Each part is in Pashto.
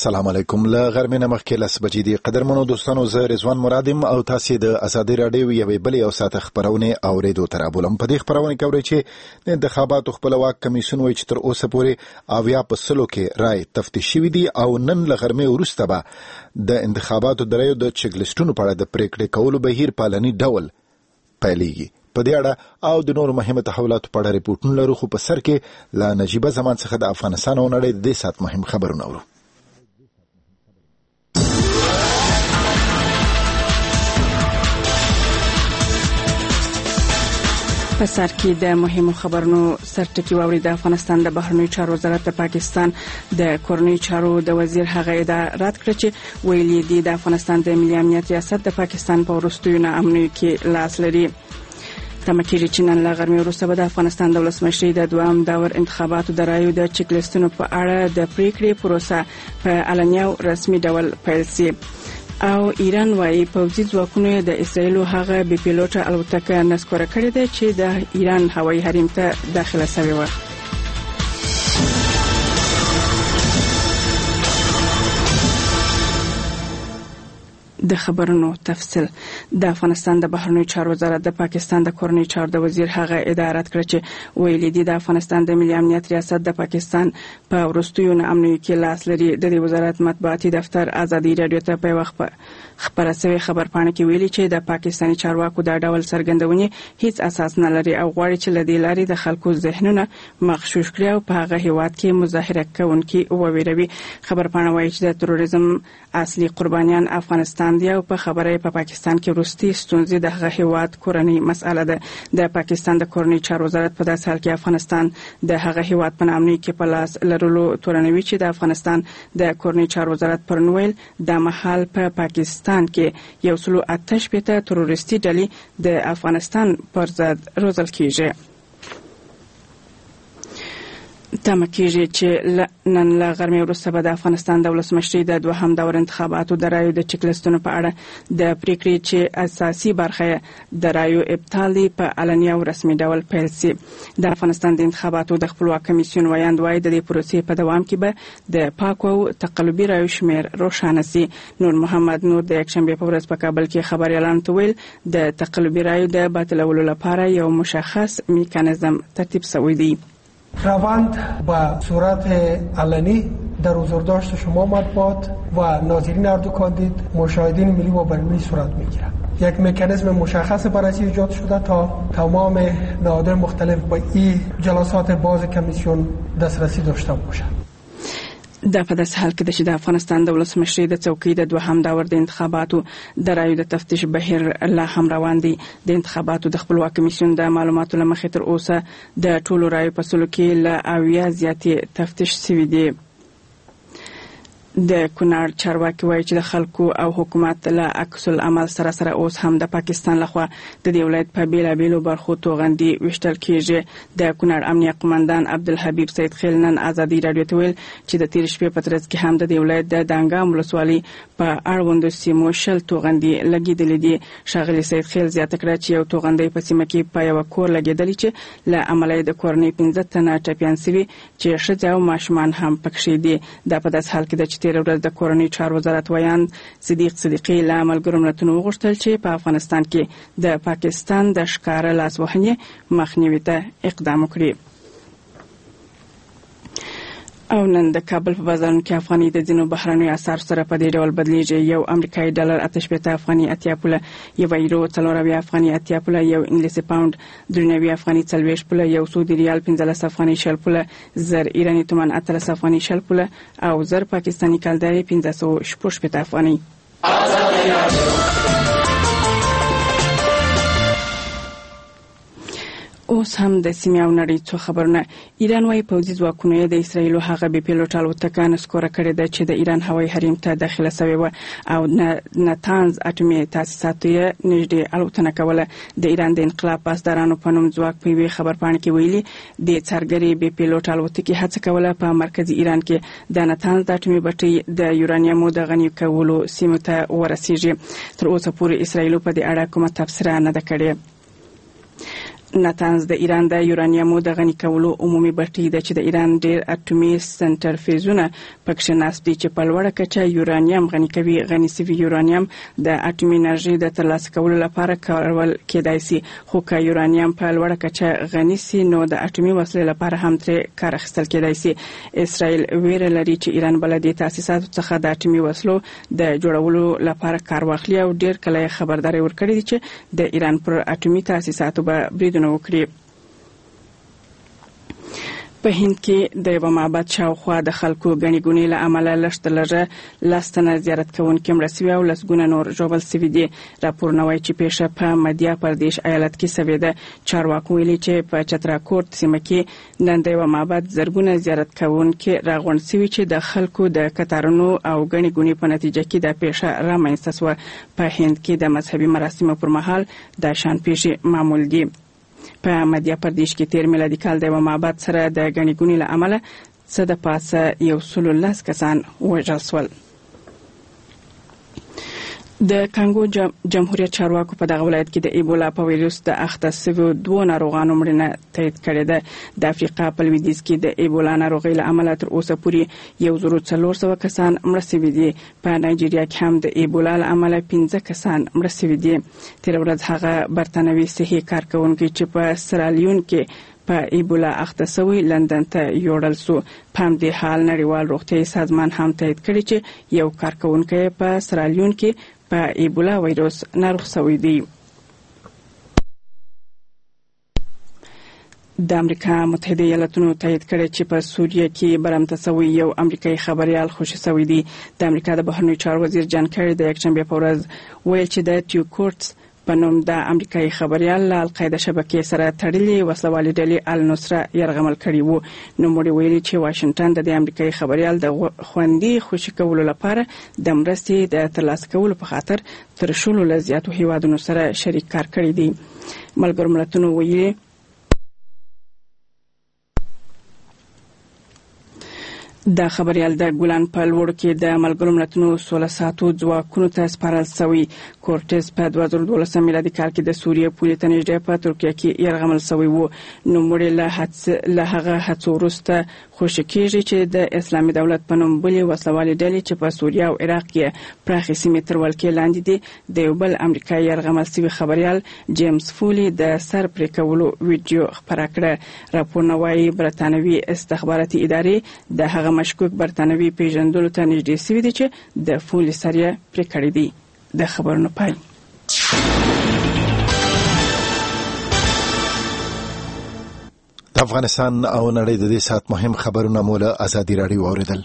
السلام علیکم. له غرمې نه مخکې 10 بجې دي. قدرمنو دوستانو، زه رضوان مرادم او تاسو د ازادي رادیو یوې بلې او ساته خبرونه اوریدو ترابولم. په دې خبرونه کې اورئ چې د انتخاباتو خپلواک کمیسیون وایي چې تر اوسه پورې 80% کې رای تفتیش شوی دي او نن له غرمې وروسته به د انتخاباتو د رایو د چګلیسټونو په اړه د پریکړې کولو بهیر پالني ډول پیلېږي. په دې اړه او د نورو مهمه تحولاتو په اړه ریپورتونه لرو، خو په سر کې له نجیبه زمان څخه د افغانستان او نړۍ د سات مهم خبرونه اورو. په سر کې د مهمو خبرونو سرټکی واوري. د افغانستان د بهرنیو چارو وزارت د پاکستان د کورنیو چارو د وزیر هغه ادعا رد کړه چې ویلي دي د افغانستان د ملي امنیت ریاست د پاکستان په وروستیو ناامنیو کې لاس لري. تمکیږي چې نن له غرمې وروسته به د افغانستان د ولسمشرۍ د دوام دور انتخاباتو د رایو د چیکلیسټونو په اړه د پریکړې پروسه په علني او رسمي ډول پیل شي. او ایران وايي پوځي ځواکونو د اسرائیل هغه بي پیلوټه الوتکه نسکوره کړې ده چې د ایران هوایي حریم ته داخله شوې و. د خبرونو تفصیل. د افغانستان د بهرنیو چارو وزارت د پاکستان د کورنیو چارو د وزیر هغه ادعا رد کړه چې ویلي دي د افغانستان د ملي امنیت ریاست د پاکستان په وروستیو ناامنیو کې لاس لري. د دې وزارت مطبوعاتي دفتر ازادي رادیو ته په وخت خبره شوی خبرپاڼه کې ویلي چې د پاکستاني چارواکو دا ډول څرګندونې هیڅ اساس نه لري او غواړي چې له دې لارې د خلکو ذهنونه مغشوش کړي او په هغه هیواد کې مظاهره کوونکي وویروي. خبرپاڼه وایي چې د تروریزم اصلي قربانیان افغانستان دي او په خبره په پاکستان کې وروستي ستونزې د هغه هیواد کورنۍ مسأله ده. د پاکستان د کورنۍ چارو وزارت په داسې حال کې افغانستان د هغه هیواد په نامنۍ کې په لاس لرلو تورنوي چې د افغانستان د کورنۍ چارو وزارت پرنویل د محل په پاکستان کې 188 تروریستي ډلې د افغانستان پر ضد روزل کیږي. تمکیږي چې نن له غرمې وروسته به د افغانستان د ولسمشرۍ د دوهم دور انتخاباتو د رایو د چیکلیسټونو په اړه د پریکړې چې اساسي برخه د رایو ابطال په علني او رسمي ډول پیل شي. د افغانستان د انتخاباتو د خپلواک کمیسیون ویاند وايي د دې پروسې په دوام کې به د پاکو او تقلبي رایو شمیر روښانه شي. نور محمد نور د یکشنبه په ورځ په کابل کې خبري اعلان ویل د تقلبي رایو د باطلولو لپاره یو مشخص میکانیزم ترتیب شوی دی. روند با صورت علنی در حضورداشت شما مطبوعات و ناظرین اردو کاندید مشاهدین ملی و بین‌المللی صورت میگیرد. یک مکانیزم مشخص برای ایجاد شده تا تمام نهادهای مختلف با این جلسات باز کمیسیون دسترسی داشته باشند. د په داسې حال کې چې د افغانستان د ولسمشرۍ د څوکۍ د دوهم دور د انتخاباتو د رایو د تفتیش بهیر لا هم روان دی. د انتخاباتو د خپلواک کمیسیون د معلوماتو له مخې تر اوسه د ټولو رایو په سلو کې له 80 زیاتې تفتیش شوي دي. د کونړ چارواکي وایي چې د خلکو او حکومت له عکس العمل سره اوس هم د پاکستان لخوا د دې ولایت په بیلابیلو برخو توغندي وشتل کیږي. د کونړ امنیه قومندان عبدالحبیب سید خیل نن ازادي رادیو ته ویل چې د تیر شپې په ترڅ کې هم د دې ولایت د دانګام ولسوالۍ په اړوندو سیمو شل توغندي لګیدلې دي. ښاغلي سید خیل زیاته کړه چې یو توغندي په سیمه کې په یو کور لګیدلی چې له عملي د کورنۍ 15 تنه ټپيان شوي چې ښځې او ماشومان هم پکښې دي. د په داس حال کې د تیر ورځ د کورنۍ چارو وزارت ویاند صدیق صدیقی له ملګرو ملتونو وغوښتل چې په افغانستان کې د پاکستان د ښکار لاسوهنې مخنیوي ته اقدام وکړي. او نن د کابل په بازارونو کې افغاني د ځینو بهرنیو اسعار سره په دې ډول بدلیږي. یو امریکایي ډالر 88 افغاني 80 پوله، یو یورو 4 افغاني 80 پوله، یو انګلیسي پاوند 93 افغاني 40 پوله، یو سعودي ریال 15 افغاني 60 پوله، زر ایراني تومان 18 افغاني 60 پوله او زر پاکستاني کلداري 1516 افغاني. اوس هم د سیمې او نړۍ څخه خبرونه. ایران وايي پوځي ځواکونو د اسرائیل هغه بي پیلوټ الوتکه نسکوره کړې ده چې د ایران هوایي حریم ته داخله شوې و او نتانز اټومي تاسیساتو یې نږدې الوتنه کوله. د ایران د انقلاب پاسدارانو په نوم ځواک په وی خبرپاڼه کې ویلي د څرګري بي پیلوټ الوتکې هڅه کوله په مرکزی ایران کې د نتانز اټومي بټۍ د یورانیوم د غنی کولو سیمه ته ورسیږي. تر اوسه پورې اسرائیل په دې اړه کومه تبصره نه ده کړې. نتانز د ایران د یورانیمو د غني کولو عمومي بټۍ ده چې د ایران ډیر اټومي سنټرفیزونه پکښ نصب دي چې په لوړه کچه یورانیم غني کوي. غني سوي یورانیم د اټومي انرژي د ترلاسه کولو لپاره کارول کېدای شي، خو که یورانیم په لوړه کچه غني سي نو د اټومي وسلې لپاره هم ترې کار اخیستل کېدای شي. اسرائیل ویره لري چې ایران بل د تاسیساتو څخه د اټومي وسلو د جوړولو لپاره کار واخلي او ډیر کله خبرداري ورکړي دي چې د ایران پر اټومي تاسیساتو به بریدونه وکړي. په هند کې د یو معبد شاوخوا د خلکو غني ګونی له عمله لږ لستنه زیارت کوونکي مړه شوي او لسګونه نور ژوبل شوي دي. راپورونه وايي چې پیښه په مدیا پردیش ایالت کې شوې ده. چارواکو ویلي چې په چتراکوټ سیمه کې نن د یو معبد زرګونه زیارت کوونکي راغونډ شوي چې د خلکو د کتارونو او غني ګونی په نتیجه کې د پیښه رامنځته شوه. په هند کې د مذهبي مراسمو پر مهال د شان پیښې معمول دي. په مدیا پردیش کې 13 میلادي کال د معبد سره د غني ګونی له عمله څه د پاسه 110 کسان وژل شول. د کانګو جمهوریت چارواکو په دغه ولایت کې د ایبولا په ویروس د اخته شویو 2 ناروغانو مړینه تایید کړې ده. د افریقا په لویدیځ کې د ایبولا ناروغۍ له امله تر اوسه پورې 1400 کسان مړه شوي دي. په نایجیریا کې هم د ایبولا له امله 15 کسان مړه شوي دي. تیر ورځ هغه برتانوي صحي کارکونکي چې په سرالیون کې په ایبولا اخته شوی لندن ته یوړل شو. په همدې حال نړیوال روغتیايي سازمان هم تایید کړی چې یو کارکونکی په سرالیون کې په ایبولا وایروس ناروغ شوی دی. د امریکا متحده ایالاتونو تایید کړی چې په سوریه کې برمته شوی یو امریکایي خبريال خوشي شوی دی. د امریکا د بهرنیو چارو وزیر جان کری د یکشنبه په ورځ ویل چې د ټیوکورټس په نوم د امریکایي خبريال له القاعده شبکې سره تړلې وسلوالې ډلې النصره يرغمل کړی وو. نو موږ ویلي چې واشنگټن د امریکایي خبريال د خوندي خوشي کولو لپاره د مرستې د ترلاسه کولو په خاطر تر شلو لزیاتو هیوادونو سره شریک کار کړی دی. ملګرو ملتونو ویلي د خبريال د ګولان په لوړ کې د ملګرو ملتونو 16 ساعتو ځواکونو ته سپارل شوی. کورټز په 2012 میلادي کال کې د سوریه پولې ته نږدې په ترکیه کې يرغمل شوی وو. نو موږ له هغه هڅو وروسته خوشی کېږي چې د اسلامي دولت په نوم بلې وسلوالې ډلې چې په سوریه او عراق کې پراخې سیمې تر ولکې لاندې دي د یو بل امریکایي يرغمل شوی خبريال جیمز فولي د سر پرې کولو ویډیو خپاره کړه. راپورونه وايي برتانوي استخباراتي ادارې د هغه مشکوک برتانوي پیژندلو ته نږدې شوي دي چې د فولي سر یې پرې کړی دی. د خبرونو پای. د افغانستان او نړۍ د دې سات مهم خبرونه مو له ازادي راډیو اوریدل.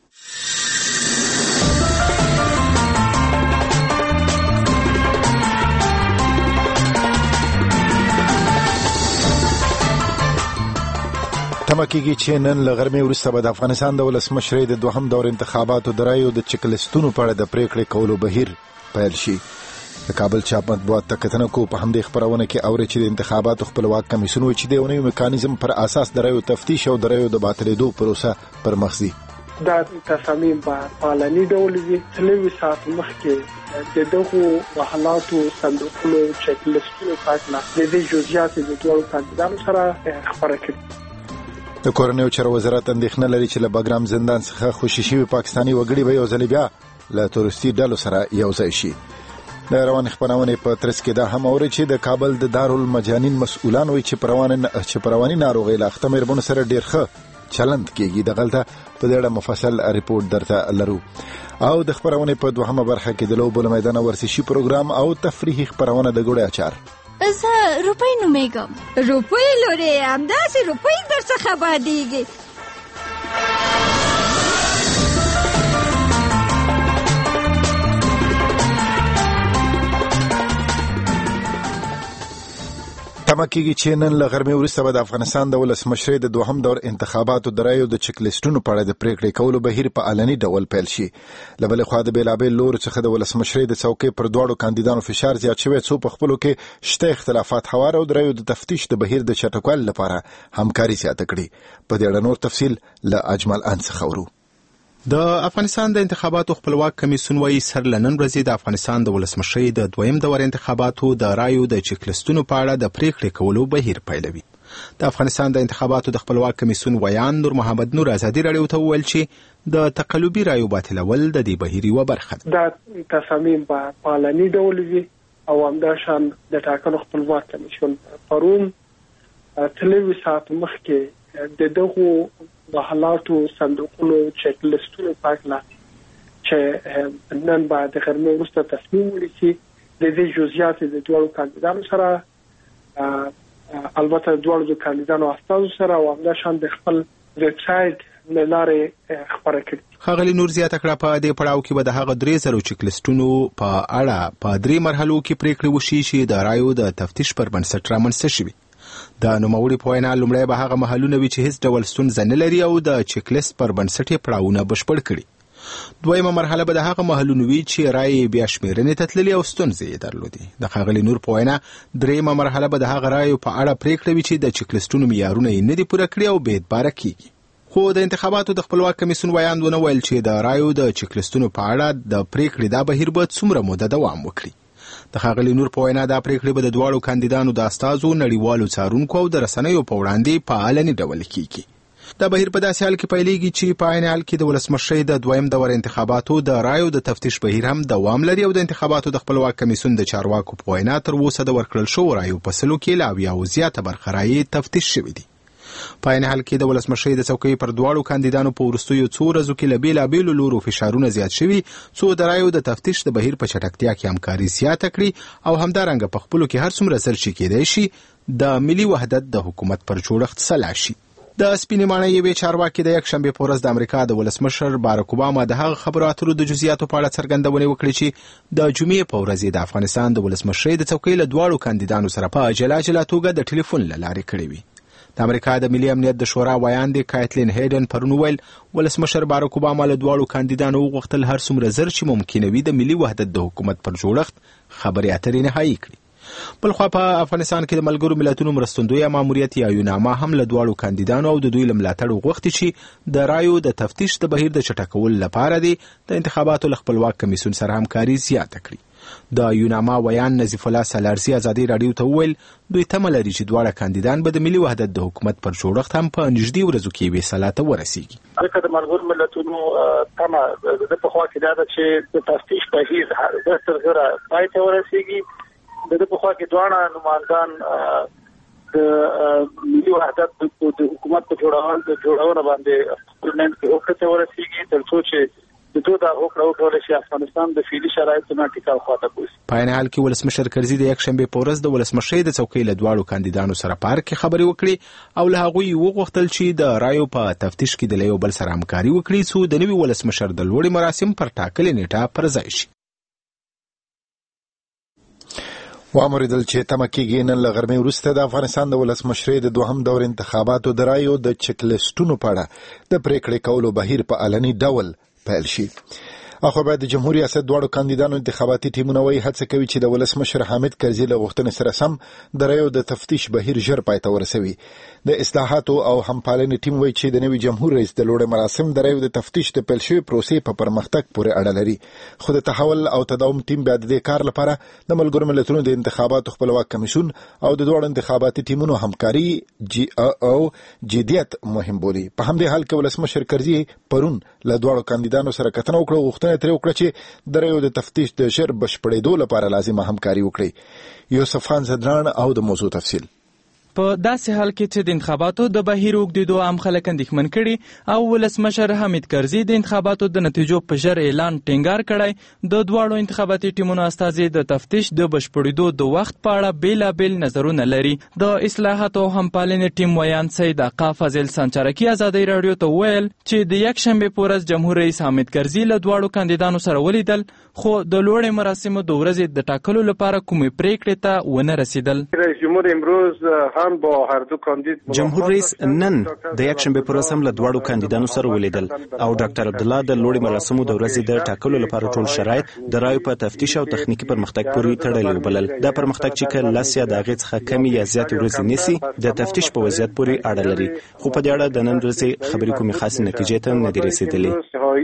تمکیږي چې نن له غرمې وروسته به د افغانستان د ولسمشرۍ د دوهم دور انتخاباتو د رایو د چکلستونو په اړه د پریکړې کولو بهیر پیل شي. د کابل چاپ مطبوعات ته کتنه کو په همدې خبرونه کې اوري چې د انتخاباتو خپلواک کمیسیون چې د یو میکانیزم پر اساس د رایو تفتیش او د رایو د باطلېدو پروسه پر مخ دي. دا تصامیم په پالني ډول دي. څلوي ساعت مخکې د دغو حالاتو صندوقونو چکلستونو پاتنه د دې جزئیات د ټولو کاندیدانو سره خبرې کړې. د کورنیو چارو وزارت اندېښنه لري چې له بګرام زندان څخه خوشي شوي پاکستاني وګړي به یو ځل بیا له تورستي ډلو سره یو ځای شي. د روان خبرونه په ترڅ کې دا هم اوري چې د کابل د دارالمجانین مسؤلان وایي چې پرواني ناروغي لا ختمه ربونه سره ډیر ښه چلند کیږي. دغلته په دې اړه مفصل ریپورت درته لرو. او د خبرونه په دوهمه برخه کې د لوبو میدان ورزشي پروګرام او تفریحي خبرونه د ګوړې اچار. زه روپۍ نومېږم. روپۍ لورې همداسې روپۍ در څخه بادېږي. تمکیږي چې نن له غرمې وروسته به د افغانستان د ولسمشرۍ د دوهم دور انتخاباتو د رایو د چکلیسټونو په اړه د پریکړې کولو بهیر په علني ډول پیل شي. له بلې خوا د بېلابېل لورو څخه د ولسمشرۍ د څوکۍ پر دواړو کاندیدانو فشار زیات شوی څو په خپلو کې شته اختلافات هوار او د رایو د تفتیش د بهیر د چټکوالي لپاره همکاري زیاته کړي. په دې اړه نور تفصیل له اجمل ان څخه اورو. د افغانستان د انتخاباتو خپلواک کمیسیون وايي سر له نن ورځې د افغانستان د ولسمشرۍ د دویم دور انتخاباتو د رایو د چک لیستونو په اړه د پریکړې کولو بهیر پیلوي. د افغانستان د انتخاباتو د خپلواک کمیسیون ویان نور محمد نور ازادي راډیو ته وویل چې د تقلبي رایو باطلول د دې بهیر یوه برخه ده. دا تصامیم په پالني ډول وي او همداشان د ټاکنو خپلواک کمیسیون پرون تلوي ساعت مخکې د دغو د حالاتو صندوقونو چک لیستونو پاکلا چې نن بعد غرمه وروسته تصمیم ونیسي د دې جزئیات د دوه کاندیدانو سره البته دوه کاندیدانو استازو سره او همداشان د خپل ویب سایټ له لارې خبرې کړې. ښاغلي نور زیاته کړه په دې پړاو کې به د هغه 3,000 چک لیستونو په اړه په 3 مرحلو کې پریکړې وشي چې د رایو د تفتیش پر بنسټ رامنځته شوي. د نوموړي په وینا لومړی به هغه محلونه وي چې هیڅ ډول ستونزه نه لري او د چک لیست پر بنسټ یې پړاوونه بشپړ کړي. دویمه مرحله به د هغه محلونو وي چې رایې بیا شمیرنې ته تللي او ستونزې یې درلودې. د ښاغلي نور په وینا دریمه مرحله به د هغه رایو په اړه پریکړه وي چې د چک لیستونو معیارونه یې نه دي پوره کړي او بې اعتباره کیږي. خو د انتخاباتو د خپلواک کمیسیون ویاند ونه ویل چې د رایو د چک لیستونو په اړه د پریکړې دا بهیر به څومره موده دوام وکړي. د ښاغلي نور په وینا دا پریکړې به د دواړو کاندیدانو د استازو نړیوالو څارونکو او د رسنیو په وړاندې په علني ډول کیږي. دا بهیر په داسې حال کې پیلېږي چې په عین حال کې د ولسمشرۍ د دویم دور انتخاباتو د رایو د تفتیش بهیر هم دوام لري او د انتخاباتو د خپلواک کمیسیون د چارواکو په وینا تر اوسه د ورکړل شوو رایو په سلو کې لا اویا زیاته برخه رایې تفتیش شوي دي. په عین حال کې د ولسمشرۍ د څوکۍ پر دواړو کاندیدانو په وروستیو څو ورځو کې له بېلابېلو لورو فشارونه زیات شوي څو د رایو د تفتیش د بهیر په چټکتیا کې همکاري زیاته کړي او همدارنګه په خپلو کې هر څومره زر چې کېدای شي د ملي وحدت د حکومت پر جوړښت سلا شي. د سپینې ماڼۍ یوې چارواکي د یکشنبې په ورځ د امریکا د ولسمشر بارک اوباما د هغه خبرو اترو د جزئیاتو په اړه څرګندونې وکړې چې د جمعې په ورځ د افغانستان د ولسمشرۍ د څوکۍ له دواړو کاندیدانو سره په جلا جلا توګه د ټلیفون له لارې کړې وي. د امریکا د ملي امنیت د شورا ویاندې کایتلین هیډن پرون ویل ولسمشر بارک اوباما له دواړو کاندیدانو وغوښتل هر څومره زر چې ممکنه وي د ملي وحدت د حکومت پر جوړښت خبرې اترې نهایي کړي. بلخوا په افغانستان کې د ملګرو ملتونو مرستندویه ماموریت یا یوناما هم له دواړو کاندیدانو او د دوی له ملاتړ وغوښتي چې د رایو د تفتیش د بهیر د چټکولو لپاره د انتخاباتو له خپلواک کمیسیون سره همکاري زیاته کړي. د یوناما ویان نظیف الله سالارزي ازادي راډیو ته وویل دوی تمه لري چې دواړه کاندیدان به د ملي وحدت د حکومت پر جوړښت هم په نږدې ورځو کې یوې سلا ته ورسیږي. هغه د ملګرو ملتونو تمه د پخوا کې دا ده چې د تفتیش بهیر د تر ډیره پای ته ورسیږي. د پخوا کې دواړه نمایندان د ملي وحدت د حکومت په جوړونه باندې خپل منځ کې وکړه ورسیږي تر څو چې د دوه د وکړو چې افغانستان د فعلي شرایطو نه ټیکاو خواته کوي. په عین حال کې ولسمشر کرزي د یکشنبې په ورځ د ولسمشرۍ د څوکۍ له دواړو کاندیدانو سره په اړه کې خبرې وکړې او له هغوی وغوښتل چې د رایو په تفتیش کې د یو بل سره همکاري وکړي څو د نوي ولسمشر د لوړې مراسم پر ټاکلې نیټه پر ځای شي. وامریدل چې تمه کېږي نن له غرمې وروسته د افغانستان د ولسمشرۍ د دوهم دور انتخاباتو د رایو د چک لیستونو په اړه د پریکړې کولو بهیر په علني ډول پیل شي. اخو بعد د جمهور ریاست دواړو کاندیدانو انتخاباتي ټیمونه وایي هڅه کوي چې د ولسمشر حامد کرزي له غوښتنې سره سم د رایو د تفتیش بهیر ژر پای ته ورسوي. د اصلاحاتو او همپالنې ټیم وایي چې د نوي جمهور رئیس د لوړې مراسم د رایو د تفتیش د پیل شوې پروسې په پرمختګ پورې اړه لري. خو د تحول او تداوم ټیم بیا د دې کار لپاره د ملګرو ملتونو د انتخاباتو خپلواک کمیسیون او د دواړو انتخاباتي ټیمونو همکاري او جديت مهم بولي. په همدې حال کې ولسمشر کرزي پرون له دواړو کاندیدانو سره کتنه وکړه او غوښتنه ترې وکړه چې د رایو د تفتیش د ژر بشپړېدو لپاره لازمه همکاري وکړي. یوسف خان زدران او د موضوع تفصیل. په داسې حال کې چې د انتخاباتو د بهیر اوږدېدو عام خلک اندېښمن کړي او ولسمشر حامد کرزي د انتخاباتو د نتیجو په ژر اعلان ټینګار کړی د دواړو انتخاباتي ټیمونو استازي د تفتیش د بشپړېدو د وخت په اړه بېلابېل نظرونه لري. د اصلاحاتو او همپالنې ټیم ویان سید آقا فاضل سانچارکي ازادي راډیو ته وویل چې د یکشنبې په ورځ جمهور رئیس حامد کرزي له دواړو کاندیدانو سره ولیدل خو د لوړې مراسمو د ورځې د ټاکلو لپاره کومې پریکړې ته ونه رسیدل. رئیس جمهور امروز هم با هر دو کاندید جمهور رئیس نن د یکشنبه پر ورځ هم له دواړو کاندیدانو سره ولیدل او ډاکټر عبدالله د لوړې مراسمو د ورځې د ټاکلو لپاره ټول شرایط د رایو په تفتیش او تخنیکی پرمختګ پورې تړلي وبلل. دا پرمختګ چې کله لاسیا د هغې څخه کمی یا زیات ورځې نیسي د تفتیش په وضعیت پورې اړه لري، خو په دې اړه د نن ورځې خبرې کومې خاصې نتیجې ته نه دي رسېدلې.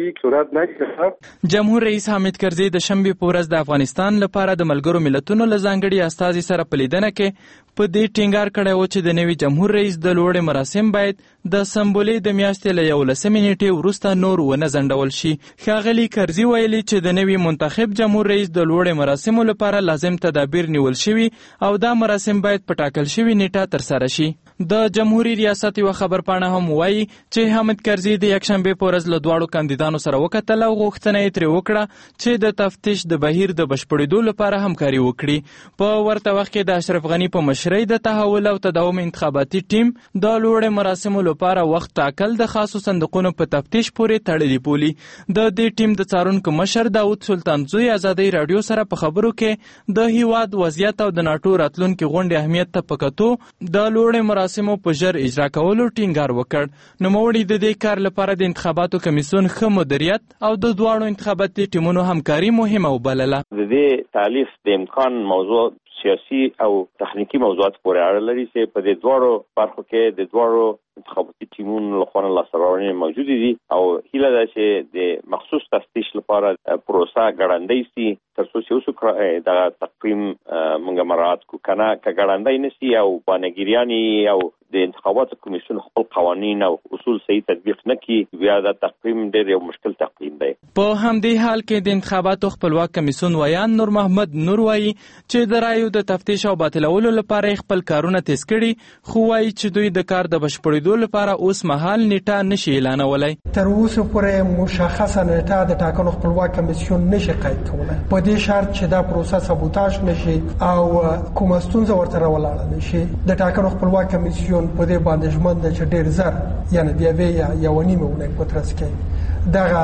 جمهور رئیس حامد کرزي د شنبې په ورځ د افغانستان لپاره د ملګرو ملتونو له ځانګړي استازي سره په لیدنه کې په دې ټینګار کړی و چې د نوي جمهور رئیس د لوړې مراسم باید د سمبولې د میاشتې له 11 نیټې وروسته نور ونه ځنډول شي. ښاغلي کرزي ویلي چې د نوي منتخب جمهور رئیس د لوړې مراسمو لپاره لازم تدابیر نیول شوي او دا مراسم باید په ټاکل شوي نیټه ترسره شي. د جمهوریت ریاست یو خبرپاڼه هم وایي چې حامد کرزي د یکشنبې په ورځ له دواړو کاندیدانو سره وکتل او غوښتنه یې ترې وکړه چې د تفتیش د بهیر د بشپړېدو لپاره همکاري وکړي. په ورته وخت کې د اشرف غني په مشرۍ د تحول او تداوم انتخاباتي ټیم د لوړې مراسمو لپاره وخت ټاکل د خاصو صندوقونو په تفتیش پورې تړلي بولي. د دې ټیم د څارونکو مشر داود سلطان زوی ازادۍ راډیو سره په خبرو کې د هیواد وضعیت او د ناټو راتلونکي غونډې اهمیت ته په کتو د لوړې مراسمو په ژر اجرا کولو ټینګار وکړ. نوموړي د دې کار لپاره د انتخاباتو کمیسیون ښه مدیریت او د دواړو انتخاباتي ټیمونو همکاري مهمه وبلله. د دې تالیف د امکان موضوع سیاسي او تخنیکی موضوعات پورې اړه لري چې په دې دواړو برخو کې د دواړو انتخاباتي ټیمونو لخوا لاسته راوړنې موجودې دي او هیله ده چې د مخصوص تفتیش لپاره پروسه ګړندۍ شي تر څو چې اوس د تقویم موږ مراعات کو کنه که ګړندۍ نشي او بانګیریانی او د انتخاباتو کمیسیون خپل قوانین او اصول صحیح تطبیق نکړي بیا د تقویم ډېر یو مشکل تقویم دی. په همدې حال کې د انتخاباتو خپلواک کمیسیون ویان نور محمد نور وایي چې د رایو د تفتیش او باطلولو لپاره خپل کارونه تیز کړي، خو وایي چې دوی د کار د بشپړېدو لپاره اوس مهال نیټه نشي اعلانولی. تر اوسه پورې مشخصه نیټه د ټاکنو خپلواک کمیسیون نشي قید کولی په دې شرط چې دا پروسه سابوتاژ نشي او کومه ستونزه ورته راولاړه نشي. د ټاکنو خپلواک کمیسیون په دې باندې ژمن ده چې ډېر زر یعنی د یوې یا یوه نیمې اونۍ په ترڅ کې دغه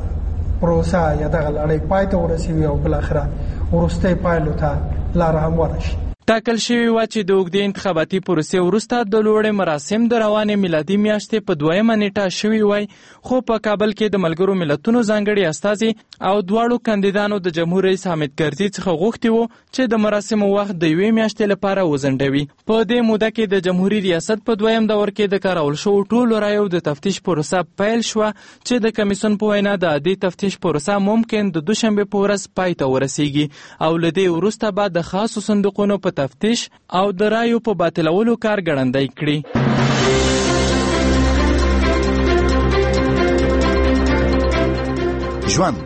پروسه یا دغه لړۍ پای ته ورسوي او بالاخره وروستۍ پایلو ته لاره همواره شي. ټاکل شوی و چې د اوږدې انتخاباتي پروسې وروسته د لوړې مراسم د روانې میلادي میاشتې په 2مه نیټه شوي وای، خو په کابل کې د ملګرو ملتونو ځانګړي استازي او دواړو کاندیدانو د جمهور رئیس حامد کرزي څخه غوښتي وو چې د مراسمو وخت د 1 میاشتې لپاره وځنډوي. په دې موده کې د جمهوریت ریاست په 2م دور کې د کارول شوو ټولو رایو د تفتیش پروسه پیل شوه چې د کمیسیون په وینا د عادي تفتیش پروسه ممکن د دوشنبه په ورځ پای ته ورسیږي او له دې وروسته به د خاصو صندوقونو په تفتیش او د رایو په باطلولو کار ګړندی کړي. ژوند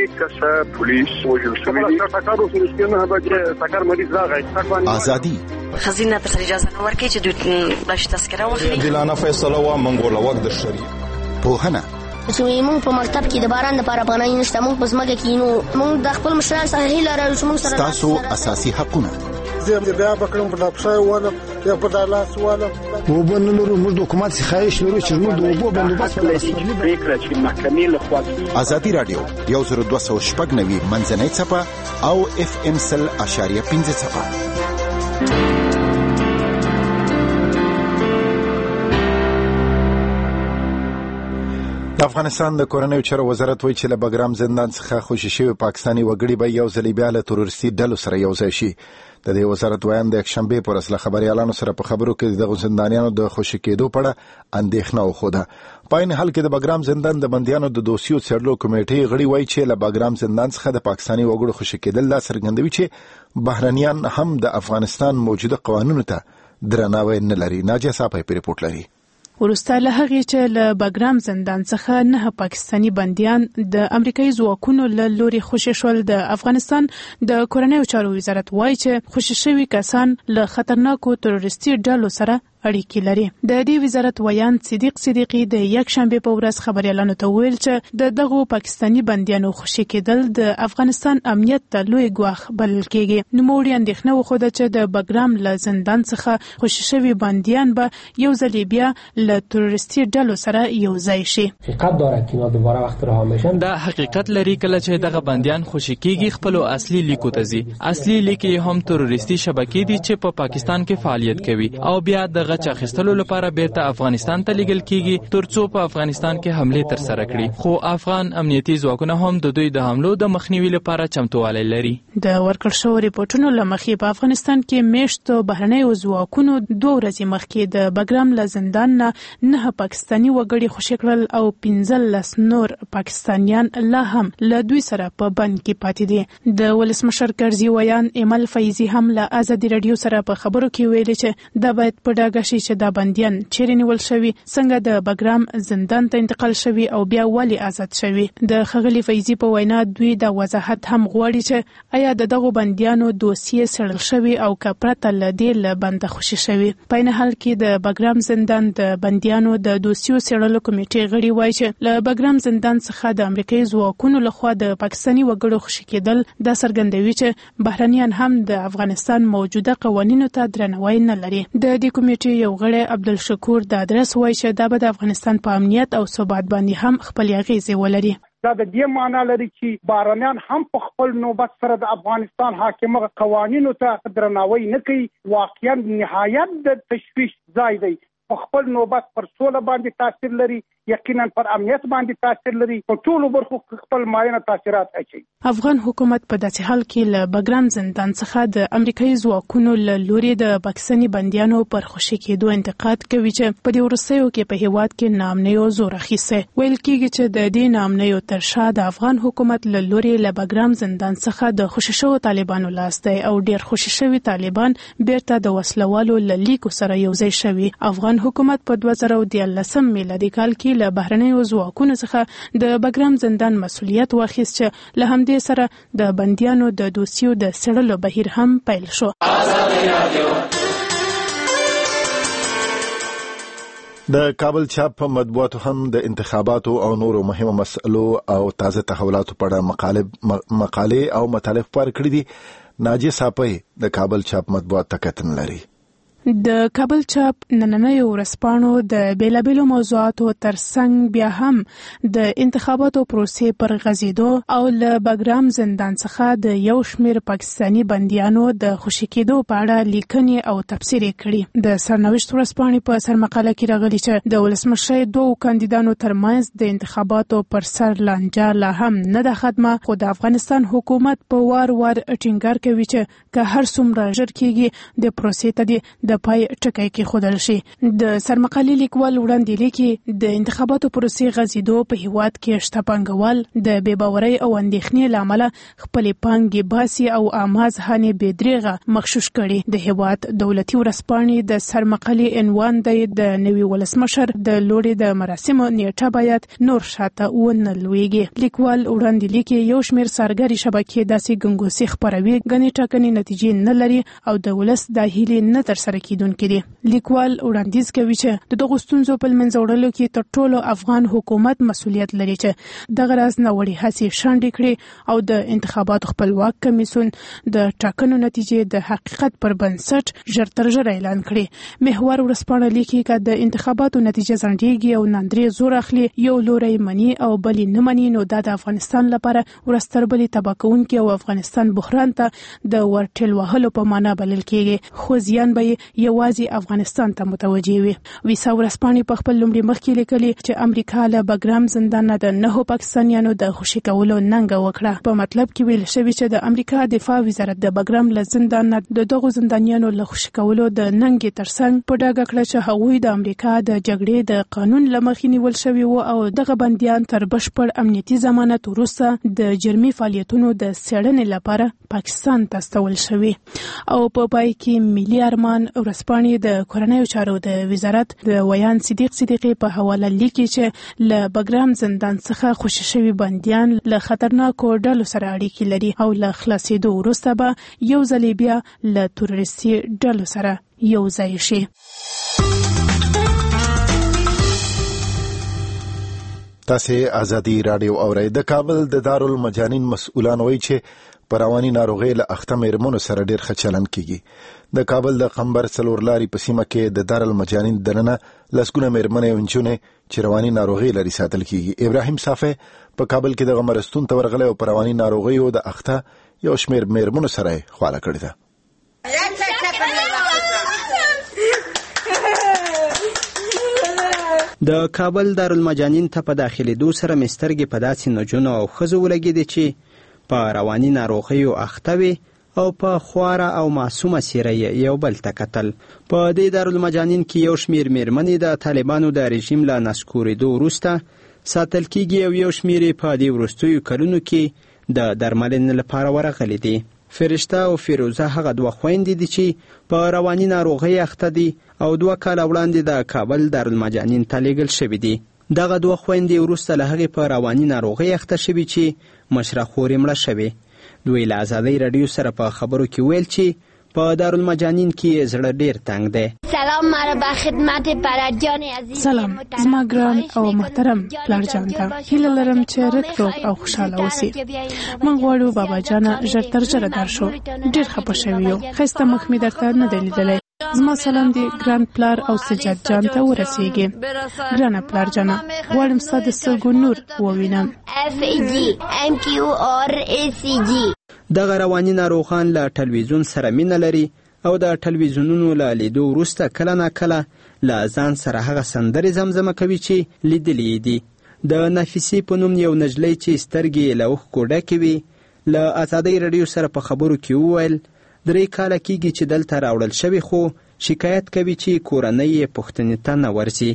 ازادي خزینه تر اجازه نه ورکړي چې دوی بلش تذکره واخلي. دلانه فیصله وا منګول وخت د شری پوهنه چې موږ په مکتب کې د باران لپاره پناه نشته، موږ په ځمکه کې نو موږ د خپل مشران سره هیله لرو چې موږ سره تاسو اساسي حقونه زه بیا بکړم په لپاره ونه یا په دالاس ونه وبنلو موږ د حکومت څخه خواهش لرو چې موږ د وبو بندوبست پریکړه چې محکمې له خوا ازادي رادیو 1290 منځنۍ څپه او FM 100.5 څپه. د افغانستان د کورنیو چارو وزارت وایي چې له بګرام زندان څخه خوشي شوي پاکستاني وګړي به یو ځل بیا له تروریستي ډلو سره یوځای شي. د دې وزارت ویان د یکشنبې په ورځ له خبریالانو سره په خبرو کې د زندانیانو د خوشي کېدو په اړه اندېښنه وښوده. په عین حال کې د بګرام زندان د بندیانو د دوسیو څېړلو کمیټې غړي وایي چې له بګرام زندان څخه د پاکستاني وګړو خوشي کېدل دا څرګندوي چې بهرنیان هم د افغانستان موجوده قوانینو ته درناوی نه لري. ناجیه صاحب په ریپورت لري. وروسته له هغې چې له بګرام زندان څخه 9 پاکستاني بندیان د امریکایي ځواکونو له لوري خوشي شول، د افغانستان د کورنیو چارو وزارت وایي چې خوشي شوي کسان له خطرناکو تروریستي ډلو سره اړیکې لري. د دې وزارت ویان صدیق صدیقی د یک شنبه په ورځ خبريالانو ته ویل چې دغه پاکستانی بنديانو خوشي کېدل د افغانستان امنیت ته لوی ګواښ بلل کېږي. نوموړي اندېښنه وښوده چې د بګرام له زندان څخه خوشي شوي بنديان به یو ځل بیا له تروریستي ډلو سره یو ځای شي. حقیقت داره که اینا دوباره وقت رها میشن. دا حقیقت لري کله چې دغه بنديان خوشي کېږي خپل اصلي لیکو ته ځي. اصلي لیکي هم تروریستي شبکې دي چې په پاکستان کې فعالیت کوي او بیا د غچ اخیستلو لپاره بیرته افغانستان ته لیږل کېږي ترڅو په افغانستان کې حمله تر سره کړي. خو افغان امنیتي ځواکونه هم د دوی د حملو د مخنیوي لپاره چمتووالی لري. د ورکړ شوو ریپورتونو لمخې په افغانستان کې میشتو بهرنیو ځواکونو 2 ورځې مخکې د بګرام له زندان نه 9 پاکستانی وګړي خوشي کړل او 15 نور پاکستانیان لا هم له دوی سره په بند کې پاتې دي. د ولسمشر کرزي ویان ایمل فیضی هم له آزادي رادیو سره په خبرو کې ویلي چې دا باید په ډاګه شي چې دا بنديان چیرې نیول شوي، څنګه د بګرام زندان ته انتقال شوي او بیا ولې آزاد شوي. د ښاغلي فیضی په وینا دوی د وضاحت هم غواړي چې آیا دغه بنديانو دوسیې څېړل شوي او که پرته له دې له بنده خوشي شوي. په عین حال کې د بګرام زندان د بنديانو د دوسیو څېړلو کمیټې غړي وایي چې له بګرام زندان څخه د امریکایي ځواکونو لخوا د پاکستاني وګړو خوشي کېدل دا څرګندوي چې بهرنیان هم د افغانستان موجوده قوانینو ته درناوی نه لري. د دې کمیټې یو غړی عبدالشکور د ادرس وایي چې دا به د افغانستان په امنیت او ثبات باندې هم خپل اغیزې ولري. دا د دې معنی لري چې بهرنیان هم په خپل نوبت سره د افغانستان حاکمه قوانینو ته درناوی نه کوي. واقعا نهایت د تشویش ځای دی. په خپل نوبت پر سوله باندې تاثیر لري، یقینا پر امنیت باندې تاثیر لري، په ټولو برخو خپل ماینه تاثیرات اچي. افغان حکومت په داسې حال کې له بګرام زندان څخه د امریکایي ځواکونو له لوري د پاکستاني بنديانو پر خوشي کېدو انتقاد کوي چې په دې وروستیو کې په هیواد کې ناامنیو زور اخیسته. ویل کېږي چې د دې ناامنیو تر شا د افغان حکومت له لوري له بګرام زندان څخه د خوشي شوو طالبانو لاس دی او ډیر خوشي شوي طالبان بیرته د وسلوالو له لیکو سره یو ځای شوي. افغان حکومت په 2013 میلادي کال کې له بهرنیو ځواکونو څخه د بګرام زندان مسؤلیت واخیست چې له همدې سره د بنديانو د دوسیو د څېړلو بهیر هم پیل شو. د کابل چاپ په مطبوعاتو هم د انتخاباتو او نورو مهمو مسئلو او تازه تحولاتو په اړه مقالې او مطالب خپاره کړي دي. ناجی صاحب د کابل چاپ مطبوعات ته کتن لري. د کابل چاپ نننۍ ورځپاڼو د بیلابیلو موضوعاتو ترڅنګ بیا هم د انتخاباتو پروسې پر غځېدو او له بګرام زندان څخه د یو شمېر پاکستاني بنديانو د خوشي کېدو په اړه لیکنې او تبصرې کړي. د سرنوشت ورځپاڼې په سرمقاله کې راغلي چې د ولسمشر 2 کاندیدانو ترمنځ د انتخاباتو پر سر لانجه لا هم نه ده ختمه، خو د افغانستان حکومت په وار ټینګار کوي چې که هر څومره ژر کېږي د پروسې ته د پای ټکی کې خودل شي. د سرمقالې لیکوال وړاندې لیکي د انتخاباتو پروسې غځېدو په هیواد کې شته پانګوال د بې باورۍ او اندېښنې له امله خپلې پانګې باسي او عامه ذهن بېدریغه مغشوش کړي. د هیواد دولتي ورځپاڼې د سرمقالې عنوان دی د نوي ولسمشر د لوړې د مراسمو نیټه باید نور شاته ونه لویږي. لیکوال وړاندې لیکي یو شمېر سرګري شبکې داسې ګنګوسې خپروي ګڼې ټاکنې نتیجې نه لري او د ولس د هیلې نه ترسره کیدونکې دي. لیکوال وړاندیز کوي چې د دغو ستونزو په منځ وړلو کې تر ټولو افغان حکومت مسؤلیت لري چې دغه راز ناوړې هڅې شنډې کړي او د انتخاباتو خپلواک کمیسیون د ټاکنو نتیجې د حقیقت پر بنسټ ژر تر ژره اعلان کړي. محور ورځپاڼه لیکي چې د انتخاباتو نتیجه ځنډېږي او نندرې زور اخلي، یو لوری مني او بل نه مني، نو دا د افغانستان لپاره ورستربلې تباه کوونکې او افغانستان بحران ته د ورټل وهلو په معنا بلل کېږي. خو زیان به یوازې افغانستان ته متوجه وي. ویسا ورځپاڼې په خپل لومړي مخ کې لیکلي چې امریکا له بګرام زندان نه د 9 پاکستانیانو د خوشي کولو ننګه وکړه. په مطلب کې ویل شوی چې د امریکا دفاع وزارت د بګرام له زندان نه د دغو زندانیانو له خوشي کولو د ننګې ترڅنګ په ډاګه کړه چې هغوی د امریکا د جګړې د قانون له مخې نیول شوي وو او دغه بندیان تر بشپړ امنیتي ضمانت وروسته د جرمي فعالیتونو د څېړنې لپاره پاکستان ته استول شوي. او په پای کې ملي ارمان ورځپاڼې د کورنیو چارو د وزارت د ویان صدیق صدیقی په حواله لیکي چې له بګرام زندان څخه خوشي شوي بندیان له خطرناکو ډلو سره اړیکې لري او له خلاصېدو وروسته به یو ځل بیا له تروریستي ډلو سره یو ځای شي. تاسې ازادي رادیو اورئ. د کابل د دارالمجانین مسؤلان وایي چې په رواني ناروغۍ له اخته مېرمنو سره ډېر ښه چلند کیږي. د کابل د قمبر څلور لارې په سیمه کې د دارالمجانین دننه لسګونه مېرمنې او نجونې چې رواني ناروغۍ لري ساتل کیږي. ابراهیم صافی په کابل کې دغه مرستون ته ورغلی او په رواني ناروغیو د اخته یو شمېر مېرمنو سره یې خواله کړې ده. د کابل دارالمجانین ته په داخلېدو سره مې سترګې په داسې نجونو او ښځو ولګېدې چې په رواني ناروغیو اخته وي او په خواره او معصومه څېره یې یو بل ته کتل. په دې دارالمجانین کې یو شمېر مېرمنې د طالبانو د رژیم له نسکورېدو وروسته ساتل کېږي او یو شمېر یې په دې وروستیو کلونو کې د درملنې لپاره ورغلي دي. فرشته او فیروزه هغه دوه خویندې دي چې په رواني ناروغۍ اخته دي او 2 کاله وړاندې د کابل دارالمجانین ته لیږل شوي دي. دغه 2 خویندې وروسته له هغې په رواني ناروغۍ اخته شوي چې مشره خور یې مړه شوې. دوی له ازادۍ راډیو سره په خبرو کې ویل چې په دارالمجانین کې زړه ډېر تنګ دی. سلام مرحبا خدمت پلارجان عزیز. سلام زما ګران او محترم پلارجان ته هیله لرم چې رک روغ او خوشحاله اوسئ. موږ غواړو بابا جانه ژر تر ژره درشو. ډېر خفه شوي یو. ښایسته مخ مې درته نه دی لیدلی. زما سلام دی ګران پلار او سجاد جان ته ورسیږي. ګرانه پلار جانه غواړم ستا د سترګو نور ووینم. FEGMQRACG. دغه رواني ناروغان له ټلویزیون سره مینه لري او د ټلویزیونونو له لیدو وروسته کله ناکله له ځان سره هغه سندرې زمزمه کوي چې لیدلې دي. د نفیسي په نوم یو نجلۍ چې سترګې له اوښکو ډکې وي له ازادۍ راډیو سره په خبرو کې وویل 3 کاله کېږي چې دلته راوړل شوي خو شکایت کوي چې کورنۍ یې پوښتنې ته نه ورځي.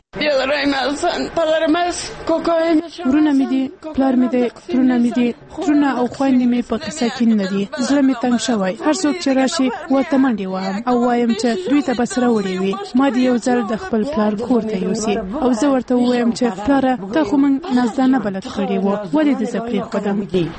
ورونه مې دي، پلار مې دی، ترونه مې دي، ترونه او خویندې مې په قصه کې نه دي. زړه مې تنګ شوی. هر څوک چې راشي ورته منډې وهم او وایم چې دوی ته به سره وړې وي. ما دې یو ځل د خپل پلار کور ته یوسي او زه ورته ووایم چې پلاره ته خو موږ نازدانه بلد کړي وو، ولې دې زه پرېښودم.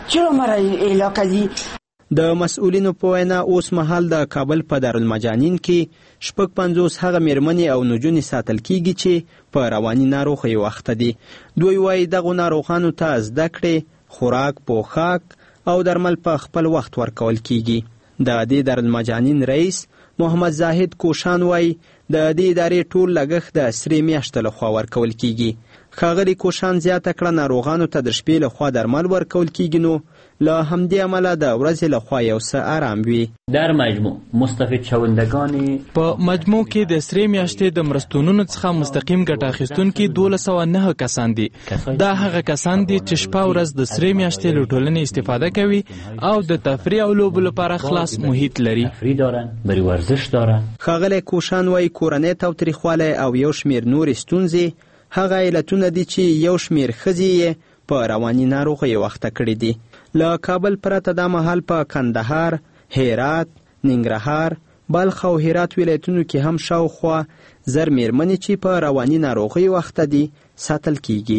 د مسؤلینو په وینا اوس مهال د کابل په دارالمجانین کې 55 هغه مېرمنې او نجونې ساتل کیږي چې په رواني ناروغیو اخته دي. دوی وایي دغو ناروغانو ته زده کړې، خوراک، پوښاک او درمل په خپل وخت ورکول کیږي. د دې دارالمجانین رئیس محمد زاهد کوشان وایي د دې ادارې ټول لګښت د 3 میاشتو لخوا ورکول کیږي. ښاغلي کوشان زیاته کړه ناروغانو ته د شپې لخوا درمل ورکول کیږي نو له همدې امله د ورځې لخوا یو څه آرام وي. در مجموع مستفید شوندگان په مجموع کې د 3 میاشتې د مرستونونو څخه مستقیم ګټه اخیستونکي 1209 کسان دي. دا هغه کسان دي چې شپه ورځ د 3 میاشتې له ټولنې استفاده کوي او د تفریح او لوبو لپاره خلاص محیط لري. بری ورزش دارن. ښاغلی کوشان وایي کورنۍ تاوتریخوالی او یو شمېر نورې ستونزې هغه علتونه دي چې یو شمېر ښځې یې په رواني ناروغیو اخته کړي دي. له کابل پرته دا مهال په کندهار، هرات، ننګرهار، بلخ او هرات ولایتونو کې هم شاوخوا 1000 مېرمنې چې په رواني ناروغیو اخته دي ساتل کیږي.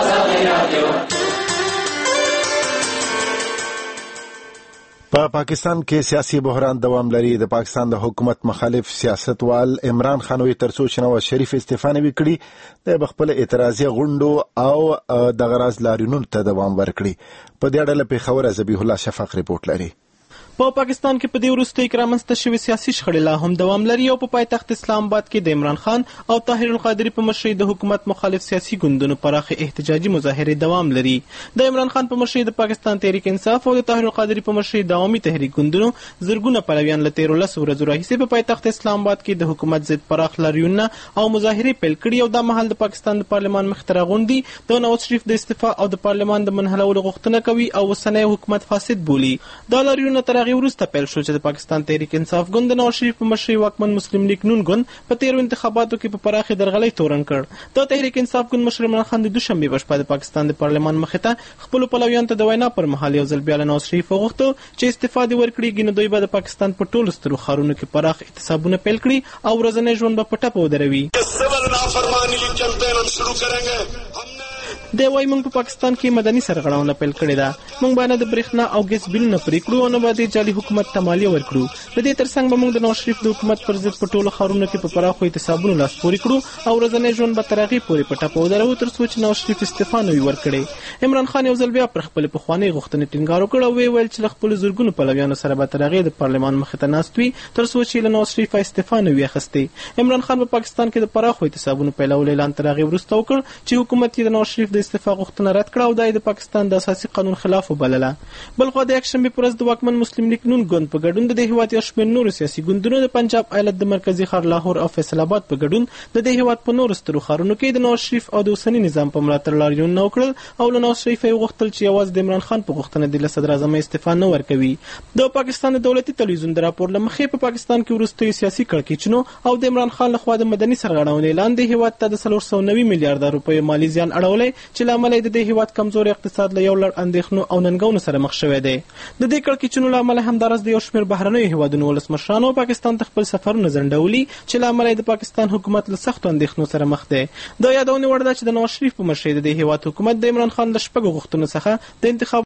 په پاکستان کې سیاسي بحران دوام لري. د پاکستان د حکومت مخالف سیاستوال عمران خان وی ترڅو چې نواز شریف استعفا نه وکړي د خپل اعتراضي غونډو او د غراض لاریونونو ته دوام ورکړي. په دې اړه پیښور ذبیح الله شفاق ریپورت لري. په پاکستان کې په دې وروستیو کې رامنځته شوي سیاسي شخړې لا هم دوام لري او په پایتخت اسلام آباد کې د عمران خان او طاهر القادري په مشرۍ د حکومت مخالف سیاسي ګوندونو پراخې احتجاجي مظاهرې دوام لري. د عمران خان په مشرۍ د پاکستان تحریک انصاف او د طاهر القادري په مشرۍ د عوامي تحریک ګوندونو زرګونه پلویان له 13 ورځو راهیسې په پایتخت اسلام آباد کې د حکومت ضد پراخ لاریونونه او مظاهرې پیل کړي او دا مهال د پاکستان د پارلمان مخې ته راغونډي د نواز شریف د استعفا او د پارلمان د منحلولو غوښتنه کوي او اوسنی حکومت فاسد بولي. دا لاریونونه تر هغې وروسته پیل شو چې د پاکستان تحریک انصاف ګوند د نواز شریف په مشرۍ واکمن مسلم لیگ نون ګوند په 13 انتخاباتو کې په پراخې درغلۍ تورن کړ. د تحریک انصاف ګوند مشر عمران خان د دوشنبې په شپه د پاکستان د پارلمان مخې ته خپلو پلویانو ته د وینا پر مهال یو ځل بیا له نواز شریف وغوښتل چې استعفا دې ورکړي نو دوی به د پاکستان په ټولو سترو ښارونو کې پراخ احتسابونه پیل کړي او ورځنی ژوند به په ټپه ودروي. دی وايي موږ په پاکستان کې مدني سرغړونه پیل کړې ده. موږ باندې د برېښنا او ګیس بیلونه پرې کړو او نه به د جعلي حکومت ته مالیه ورکړو. د دې ترڅنګ به موږ د نواز شریف د حکومت پر ضد په ټولو ښارونو کې په پراخو احتسابونو لاس پورې کړو او ورځنی ژوند به تر هغې پورې په ټپه ودرو تر څو چې نواز شریف استعفا نه وي ورکړې. عمران خان یو ځل بیا پر خپلې پخوانۍ غوښتنې ټینګار وکړ او ویل چې له خپلو زرګونو پلویانو سره به تر هغې د پارلمان مخې ته ناست وي تر څو چې له نواز شریف استعفا نه وي اخیستې. عمران خان په پاکستان کې د پراخو احتسابونو پیلولو اعلان تر هغې وروسته وکړ چې حکومت یې د نواز شریف د استعفا غوښتنه رد کړه او دا یې د پاکستان د اساسي قانون خلاف وبلله. بل خوا د یکشنبې په ورځ د واکمن مسلم لیگ نون ګوند په ګډون د دې هېواد یو شمېر نورو سیاسي ګوندونو د پنجاب ایالت د مرکزي ښار لاهور او فیصل آباد په ګډون د دې هېواد په نورو سترو ښارونو کې د نواز شریف او د اوسني نظام په ملاتړ لاریونونه وکړل او له نواز شریف یې وغوښتل چې یوازې د عمران خان په غوښتنه د صدر اعظم استعفا نه ورکوي. د پاکستان د دولتي تلویزیون د راپور له مخې په پاکستان کې وروستیو سیاسي کړکېچونو او د عمران خان لخوا د مدني سرغړونې اعلان د هېواد ته د 490 میلیارډه روپیو مالي زیان اړولی چې له امله یې د دې هېواد کمزوري اقتصاد له یو لړ اندېښنو او ننګونو سره مخ شوی دی. د دې کړکېچونو له امله همداراز د یو شمېر بهرنیو هېوادونو ولسمشرانو پاکستان ته خپل سفرونه ځنډولي چې له امله یې د پاکستان حکومت له سختو اندېښنو سره مخ دی. دا یادونې وړ ده چې د نواز شریف په مشرۍ د دې هېواد حکومت د عمران خان له شپږو غوښتنو څخه د انتخاب